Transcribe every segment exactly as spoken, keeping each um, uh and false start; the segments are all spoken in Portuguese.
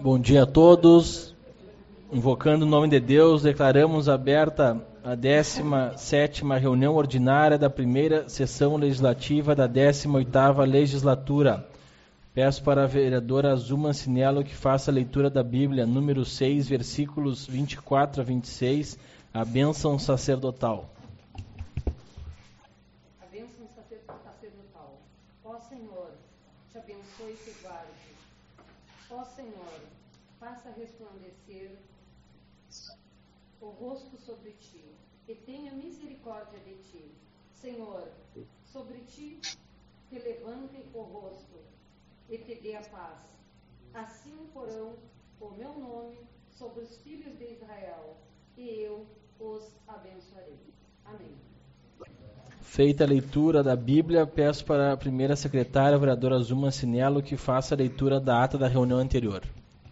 Bom dia a todos. Invocando o nome de Deus, declaramos aberta a décima sétima reunião ordinária da primeira sessão legislativa da décima oitava legislatura. Peço para a vereadora Azuma Cinello que faça a leitura da Bíblia, número seis, versículos vinte e quatro a vinte e seis, a bênção sacerdotal. A bênção sacerdotal. Ó Senhor, te abençoe e te guarde. Ó Senhor, faça resplandecer o rosto sobre ti e tenha misericórdia de ti. Senhor, sobre ti te levante o rosto e te dê a paz. Assim porão o meu nome sobre os filhos de Israel, e eu os abençoarei. Amém. Feita a leitura da Bíblia, peço para a primeira secretária, a vereadora Azuma Cinello, que faça a leitura da ata da reunião anterior.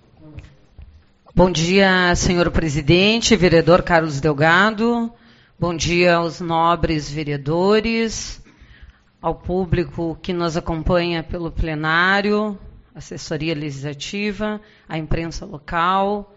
Bom dia, senhor presidente, vereador Carlos Delgado. Bom dia aos nobres vereadores, ao público que nos acompanha pelo plenário, assessoria legislativa, a imprensa local,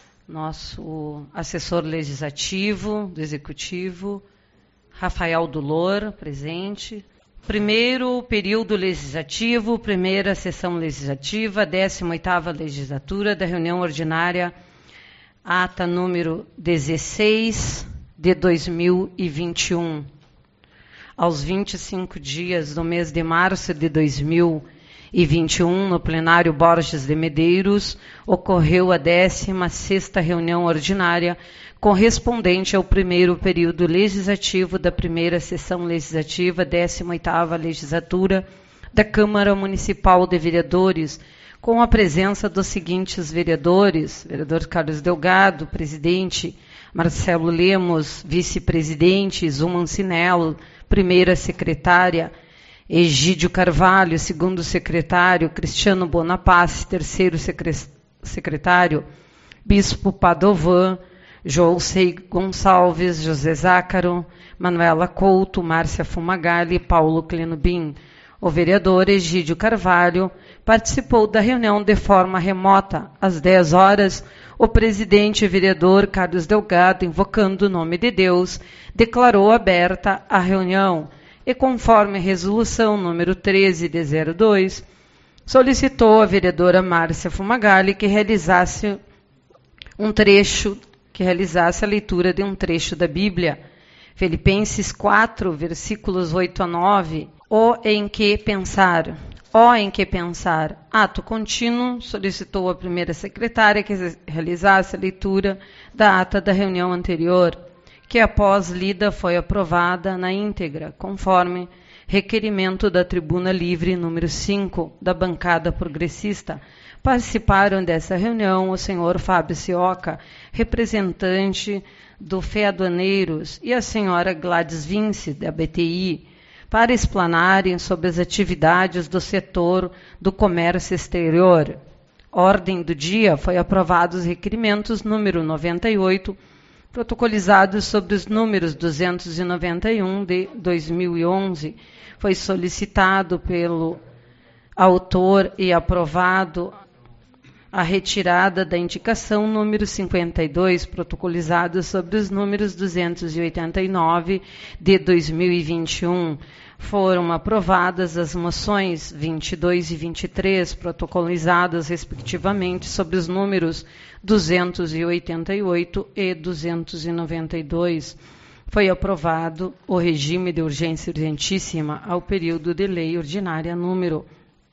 nosso assessor legislativo do Executivo, Rafael Dulor, presente. Primeiro período legislativo, primeira sessão legislativa, décima oitava legislatura da reunião ordinária, ata número dezesseis de dois mil e vinte e um. Aos vinte e cinco dias do mês de março de dois mil e vinte e um, no plenário Borges de Medeiros, ocorreu a décima sexta reunião ordinária, correspondente ao primeiro período legislativo da primeira sessão legislativa, décima oitava legislatura da Câmara Municipal de Vereadores, com a presença dos seguintes vereadores: vereador Carlos Delgado, presidente, Marcelo Lemos, vice-presidente, Azuma Cinello, primeira secretária, Egídio Carvalho, segundo secretário, Cristiano Bonaparte, terceiro secretário, Bispo Padovan, Joelcey Gonçalves, José Zácaro, Manuela Couto, Márcia Fumagalli e Paulo Clenubim. O vereador Egídio Carvalho participou da reunião de forma remota. Às dez horas, o presidente e vereador Carlos Delgado, invocando o nome de Deus, declarou aberta a reunião e, conforme a resolução número treze de zero dois, solicitou à vereadora Márcia Fumagalli que realizasse um trecho que realizasse a leitura de um trecho da Bíblia, Filipenses quatro, versículos oito a nove, o em que pensar, o em que pensar. Ato contínuo, solicitou a primeira secretária que realizasse a leitura da ata da reunião anterior, que após lida foi aprovada na íntegra, conforme requerimento da Tribuna Livre número cinco, da bancada progressista. Participaram dessa reunião o senhor Fábio Cioca, representante do FEADuaneiros, e a senhora Gladys Vince, da B T I, para explanarem sobre as atividades do setor do comércio exterior. Ordem do dia foi aprovados os requerimentos número noventa e oito, protocolizados sobre os números duzentos e noventa e um de dois mil e onze. Foi solicitado pelo autor e aprovado a retirada da indicação número cinquenta e dois, protocolizada sobre os números duzentos e oitenta e nove de dois mil e vinte e um. Foram aprovadas as moções vinte e dois e vinte e três, protocolizadas respectivamente sobre os números duzentos e oitenta e oito e duzentos e noventa e dois. Foi aprovado o regime de urgência urgentíssima ao período de lei ordinária número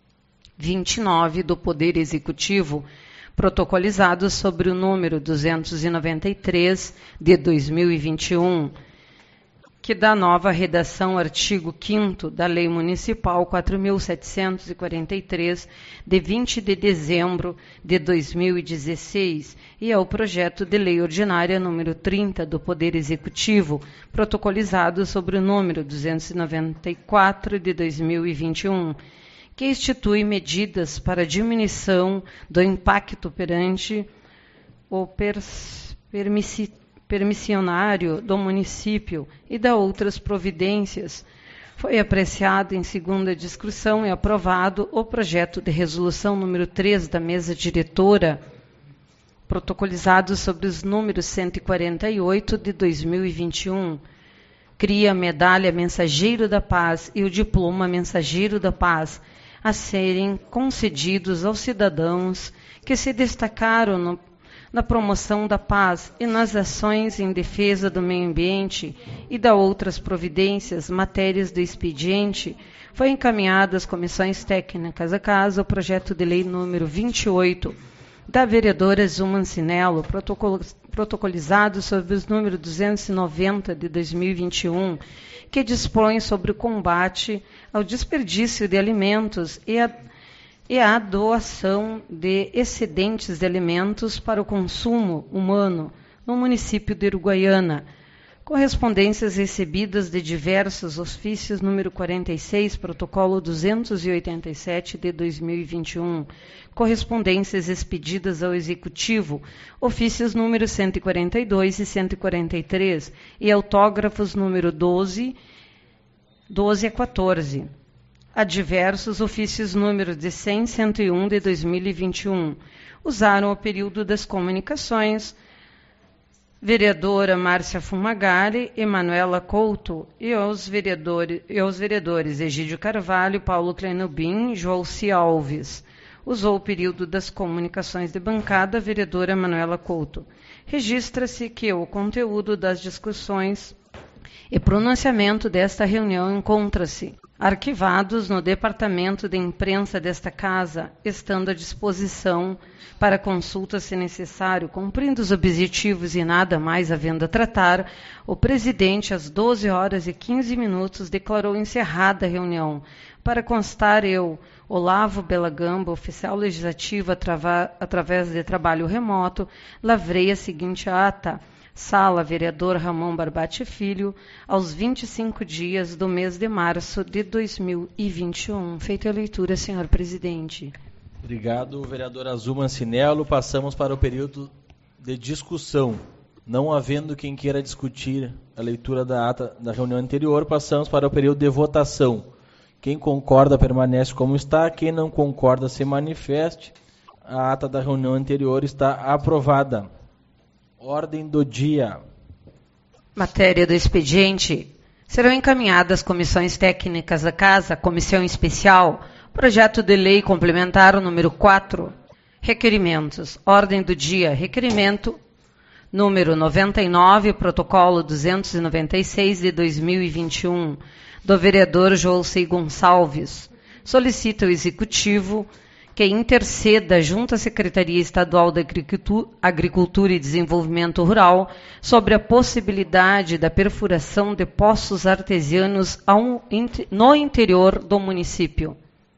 vinte e nove do Poder Executivo, protocolizado sobre o número duzentos e noventa e três de dois mil e vinte e um, que dá nova redação artigo quinto da Lei Municipal quatro mil setecentos e quarenta e três, de vinte de dezembro de dois mil e dezesseis, e ao projeto de lei ordinária número trinta do Poder Executivo, protocolizado sobre o número duzentos e noventa e quatro de dois mil e vinte e um, que institui medidas para diminuição do impacto perante o pers- permissi- permissionário do município e da outras providências. Foi apreciado em segunda discussão e aprovado o projeto de resolução número três da mesa diretora protocolizado sobre os números cento e quarenta e oito de dois mil e vinte e um. Cria a medalha Mensageiro da Paz e o diploma Mensageiro da Paz a serem concedidos aos cidadãos que se destacaram no, na promoção da paz e nas ações em defesa do meio ambiente e da outras providências, matérias do expediente, foi encaminhado às comissões técnicas, a caso o projeto de lei número vinte e oito, da vereadora Zuma Ancinello, protocolizado sobre os números duzentos e noventa de dois mil e vinte e um, que dispõe sobre o combate ao desperdício de alimentos e a, e a doação de excedentes de alimentos para o consumo humano no município de Uruguaiana. Correspondências recebidas de diversos ofícios número quarenta e seis, protocolo duzentos e oitenta e sete de dois mil e vinte e um, correspondências expedidas ao Executivo, ofícios número cento e quarenta e dois e cento e quarenta e três, e autógrafos número doze, doze a quatorze. A diversos ofícios número de cem, cento e um de dois mil e vinte e um. Usaram o período das comunicações vereadora Márcia Fumagalli, Emanuela Couto e aos vereadores, e aos vereadores Egídio Carvalho, Paulo Clenubim e Joalci Alves. Usou o período das comunicações de bancada a vereadora Emanuela Couto. Registra-se que o conteúdo das discussões e pronunciamento desta reunião encontra-se arquivados no departamento de imprensa desta casa, estando à disposição para consulta se necessário, cumprindo os objetivos e nada mais havendo a tratar, o presidente, às doze horas e quinze minutos, declarou encerrada a reunião. Para constar, eu, Olavo Belagamba, oficial legislativo atrava, através de trabalho remoto, lavrei a seguinte ata. Sala, vereador Ramon Barbati Filho, aos vinte e cinco dias do mês de março de dois mil e vinte e um. Feita a leitura, senhor presidente. Obrigado, vereadora Zuma Ancinello. Passamos para o período de discussão. Não havendo quem queira discutir a leitura da ata da reunião anterior, passamos para o período de votação. Quem concorda permanece como está, quem não concorda se manifeste. A ata da reunião anterior está aprovada. Ordem do dia. Matéria do expediente. Serão encaminhadas às comissões técnicas da Casa, comissão especial, projeto de lei complementar o número quatro, requerimentos. Ordem do dia. Requerimento número noventa e nove, protocolo duzentos e noventa e seis de dois mil e vinte e um, do vereador Joalci Gonçalves. Solicita o Executivo que interceda junto à Secretaria Estadual da Agricultura e Desenvolvimento Rural sobre a possibilidade da perfuração de poços artesianos ao, no interior do município.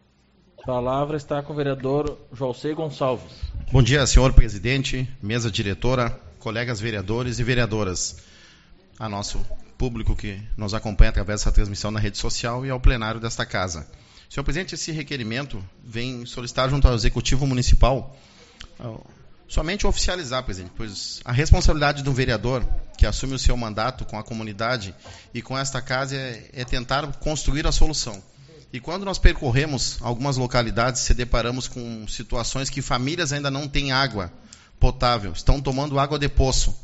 A palavra está com o vereador Joalci Gonçalves. Bom dia, senhor presidente, mesa diretora, colegas vereadores e vereadoras, a nosso público que nos acompanha através dessa transmissão na rede social e ao plenário desta casa. Senhor presidente, esse requerimento vem solicitar junto ao Executivo Municipal uh, somente oficializar, presidente, pois a responsabilidade do vereador que assume o seu mandato com a comunidade e com esta casa é, é tentar construir a solução. E quando nós percorremos algumas localidades, se deparamos com situações que famílias ainda não têm água potável, estão tomando água de poço.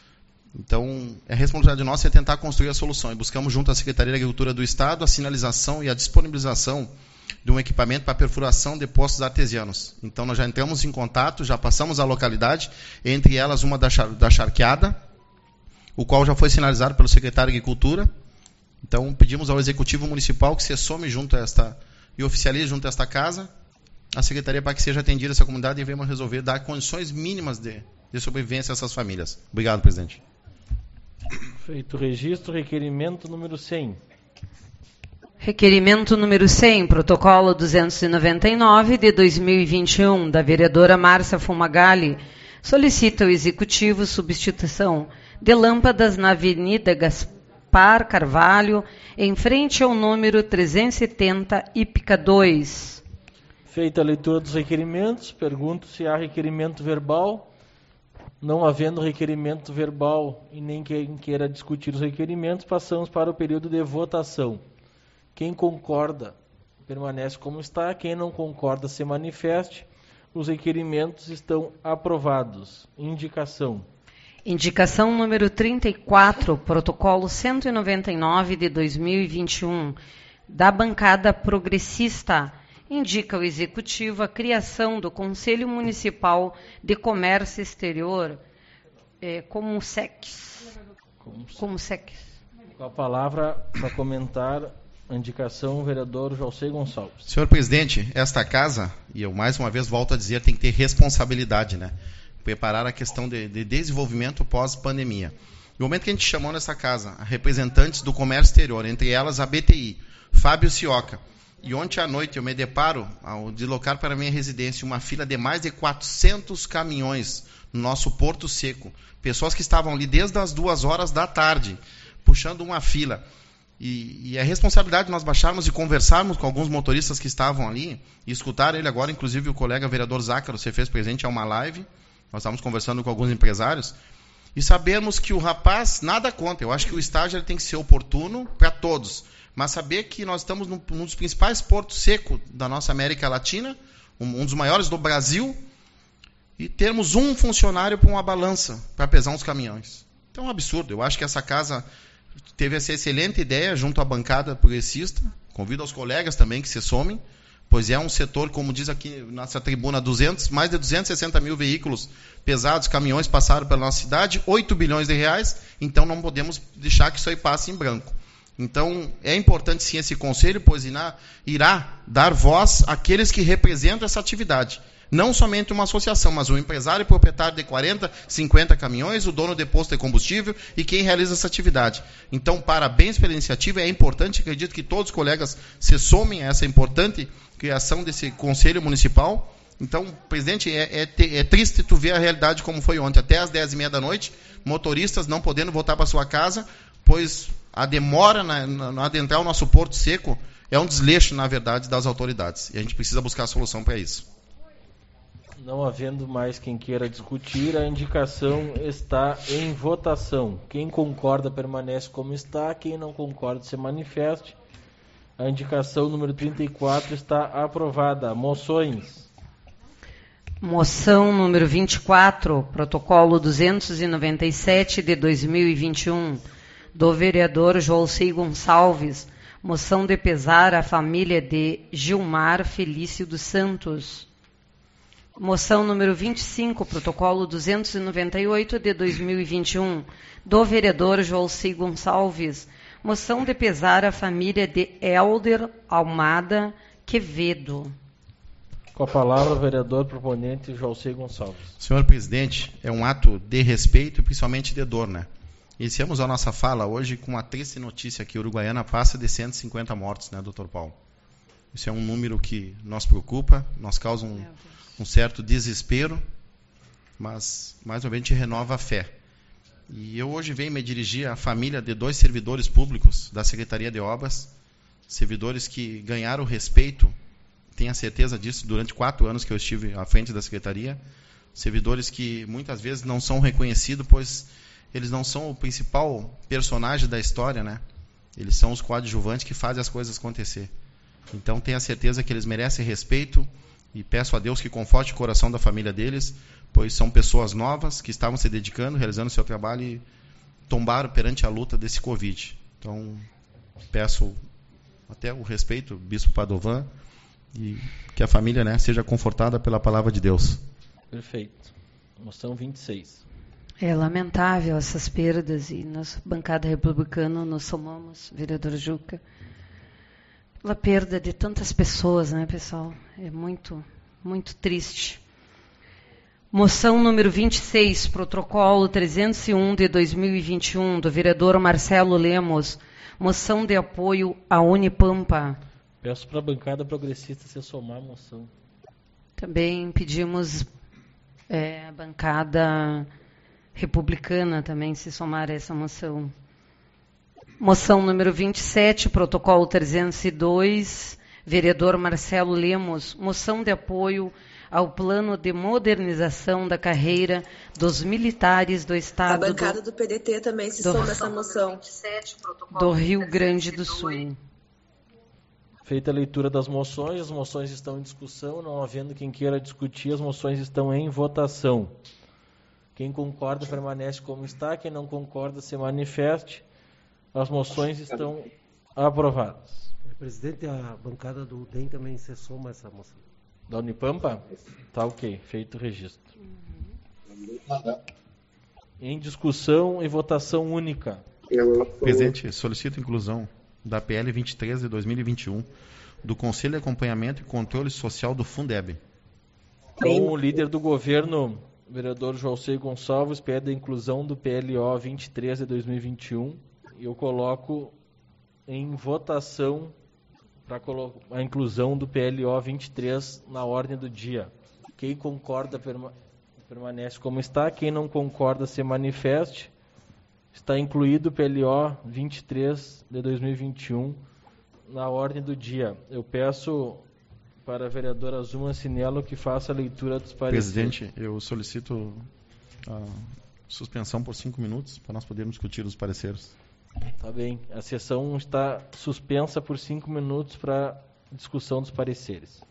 Então, a responsabilidade nossa é tentar construir a solução. E buscamos junto à Secretaria de Agricultura do Estado a sinalização e a disponibilização de um equipamento para perfuração de poços artesianos. Então, nós já entramos em contato, já passamos a localidade, entre elas uma da, char, da Charqueada, o qual já foi sinalizado pelo secretário de Agricultura. Então, pedimos ao Executivo Municipal que se some junto a esta, e oficialize junto a esta casa, a Secretaria para que seja atendida essa comunidade e venhamos resolver dar condições mínimas de, de sobrevivência a essas famílias. Obrigado, presidente. Feito o registro, requerimento número cem. Requerimento número cem, protocolo duzentos e noventa e nove de dois mil e vinte e um, da vereadora Márcia Fumagalli, solicita ao Executivo substituição de lâmpadas na Avenida Gaspar Carvalho, em frente ao número trezentos e setenta, Ípica dois. Feita a leitura dos requerimentos, pergunto se há requerimento verbal. Não havendo requerimento verbal e nem quem queira discutir os requerimentos, passamos para o período de votação. Quem concorda, permanece como está. Quem não concorda, se manifeste. Os requerimentos estão aprovados. Indicação. Indicação número trinta e quatro, protocolo cento e noventa e nove de dois mil e vinte e um, da bancada progressista, indica ao Executivo a criação do Conselho Municipal de Comércio Exterior eh, como S E Cs. Como, como S E Cs. Com a palavra para comentar a indicação, o vereador José Gonçalves. Senhor presidente, esta casa, e eu mais uma vez volto a dizer, tem que ter responsabilidade, né? Preparar a questão de, de desenvolvimento pós-pandemia. No momento que a gente chamou nessa casa representantes do comércio exterior, entre elas a B T I, Fábio Cioca, e ontem à noite eu me deparo, ao deslocar para a minha residência, uma fila de mais de quatrocentos caminhões no nosso Porto Seco. Pessoas que estavam ali desde as duas horas da tarde, puxando uma fila. E, e a responsabilidade de nós baixarmos e conversarmos com alguns motoristas que estavam ali, e escutar ele agora, inclusive o colega vereador Zácaro, você fez presente a uma live, nós estávamos conversando com alguns empresários, e sabermos que o rapaz, nada conta, eu acho que o estágio ele tem que ser oportuno para todos, mas saber que nós estamos num, num dos principais portos secos da nossa América Latina, um, um dos maiores do Brasil, e termos um funcionário para uma balança, para pesar uns caminhões. Então é um absurdo, eu acho que essa casa teve essa excelente ideia junto à bancada progressista, convido aos colegas também que se somem, pois é um setor, como diz aqui nessa tribuna, duzentos, mais de duzentos e sessenta mil veículos pesados, caminhões passaram pela nossa cidade, oito bilhões de reais, então não podemos deixar que isso aí passe em branco. Então, é importante sim esse conselho, pois irá, irá dar voz àqueles que representam essa atividade. Não somente uma associação, mas o empresário e proprietário de quarenta, cinquenta caminhões, o dono de posto de combustível e quem realiza essa atividade. Então, parabéns pela iniciativa, é importante, acredito que todos os colegas se somem a essa importante criação desse Conselho Municipal. Então, presidente, é, é, é triste tu ver a realidade como foi ontem, até às dez e meia da noite, motoristas não podendo voltar para sua casa, pois a demora na, na, na adentrar o nosso Porto Seco é um desleixo, na verdade, das autoridades. E a gente precisa buscar a solução para isso. Não havendo mais quem queira discutir, a indicação está em votação. Quem concorda permanece como está, quem não concorda se manifeste. A indicação número trinta e quatro está aprovada. Moções. Moção número vinte e quatro, protocolo duzentos e noventa e sete de dois mil e vinte e um, do vereador José Gonçalves. Moção de pesar à família de Gilmar Felício dos Santos. Moção número vinte e cinco, protocolo duzentos e noventa e oito de dois mil e vinte e um, do vereador José Gonçalves. Moção de pesar à família de Helder Almada Quevedo. Com a palavra, o vereador proponente José Gonçalves. Senhor presidente, é um ato de respeito e principalmente de dor, né? Iniciamos a nossa fala hoje com uma triste notícia que a Uruguaiana passa de cento e cinquenta mortos, né, doutor Paulo? Isso é um número que nos preocupa, nos causa um, um certo desespero, mas mais uma vez a gente renova a fé. E eu hoje venho me dirigir à família de dois servidores públicos da Secretaria de Obras, servidores que ganharam respeito, tenho a certeza disso, durante quatro anos que eu estive à frente da Secretaria, servidores que muitas vezes não são reconhecidos, pois eles não são o principal personagem da história, né? Eles são os coadjuvantes que fazem as coisas acontecer. Então tenho a certeza que eles merecem respeito e peço a Deus que conforte o coração da família deles, pois são pessoas novas que estavam se dedicando, realizando o seu trabalho e tombaram perante a luta desse Covid. Então peço até o respeito, Bispo Padovan, e que a família, né, seja confortada pela palavra de Deus. Perfeito. Moção vinte e seis. É lamentável essas perdas e nós, bancada republicana, nos somamos, vereador Juca, pela perda de tantas pessoas, né, pessoal? É muito, muito triste. Moção número vinte e seis, protocolo trezentos e um de dois mil e vinte e um, do vereador Marcelo Lemos, moção de apoio à Unipampa. Peço para a bancada progressista se somar a moção. Também pedimos é, a bancada republicana também se somar a essa moção. Moção número vinte e sete, protocolo trezentos e dois, vereador Marcelo Lemos, moção de apoio ao plano de modernização da carreira dos militares do Estado... A bancada do, do P D T também se do, soma essa moção. Do Rio Grande do Sul. Feita a leitura das moções, as moções estão em discussão, não havendo quem queira discutir, as moções estão em votação. Quem concorda permanece como está, quem não concorda se manifeste. As moções estão aprovadas. Presidente, a bancada do U D E M também se soma a essa moção. Da Unipampa? Tá ok, feito o registro. Em discussão e votação única. Presidente, solicito inclusão da P L vinte e três de dois mil e vinte e um do Conselho de Acompanhamento e Controle Social do Fundeb. Com o líder do governo, o vereador Joalcei Gonçalves, pede a inclusão do P L O vinte e três de dois mil e vinte e um. E eu coloco em votação para a inclusão do P L O vinte e três na ordem do dia. Quem concorda perma permanece como está, quem não concorda se manifeste. Está incluído o P L O vinte e três de dois mil e vinte e um na ordem do dia. Eu peço para a vereadora Zuma Cinello que faça a leitura dos pareceres. Presidente, eu solicito a suspensão por cinco minutos para nós podermos discutir os pareceres. Tá bem. A sessão está suspensa por cinco minutos para discussão dos pareceres.